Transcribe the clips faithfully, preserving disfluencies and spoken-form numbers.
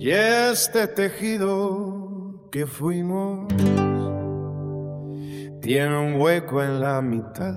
Y este tejido que fuimos tiene un hueco en la mitad.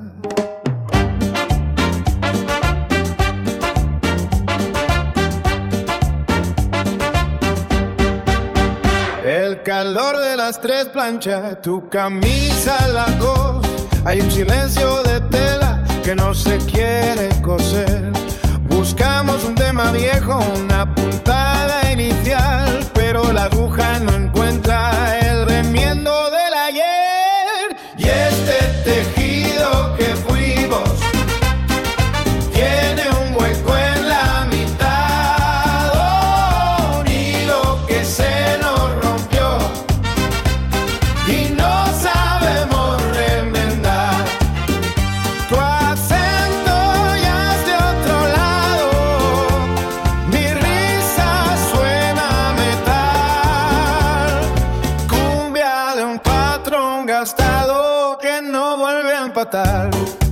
El calor de las tres planchas, tu camisa las dos. Hay un silencio de tela que no se quiere coser. Buscamos un tema viejo, una puntada inicial, pero la aguja no encuentra el remiendo del ayer. Y este tejido que fuimos tiene un hueco en la mitad, oh, un hilo que se nos rompió y no sabemos remendar. Tu acento ya es de otro lado, mi risa suena a metal, cumbia de un patrón gastado que no vuelve a empatar.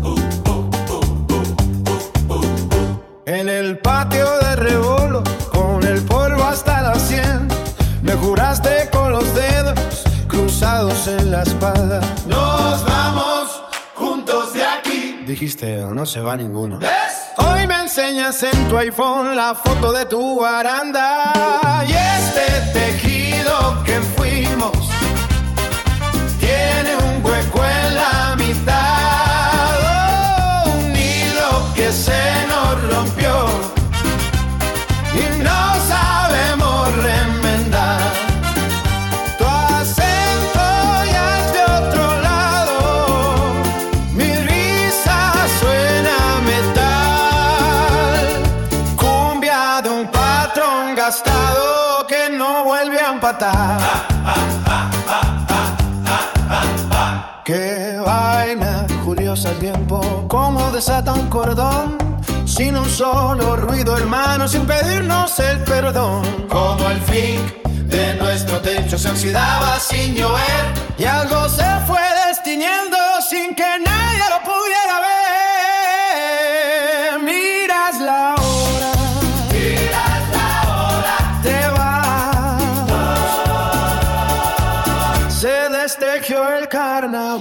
En el patio de Rebolo, con el polvo hasta la sien, me juraste con los dedos cruzados en la espalda. Nos vamos juntos de aquí. Dijiste, no se va ninguno. ¿Ves? Hoy me enseñas en tu iPhone la foto de tu baranda. Y este tejido que fuimos tiene un hueco en la mitad, oh, un hilo que se nos rompió y no sabemos remendar. Tu acento ya es de otro lado, mi risa suena a metal, cumbia de un patrón gastado que no vuelve a empatar. Qué vaina curiosa el tiempo, cómo desata un cordón, sin un solo ruido, hermano, sin pedirnos el perdón. Como el zinc de nuestro techo se oxidaba sin llover, y algo se fue destiñendo sin que nadie lo pudiera ver. Miras la hora, miras la hora, te vas, se destejió el carnaval.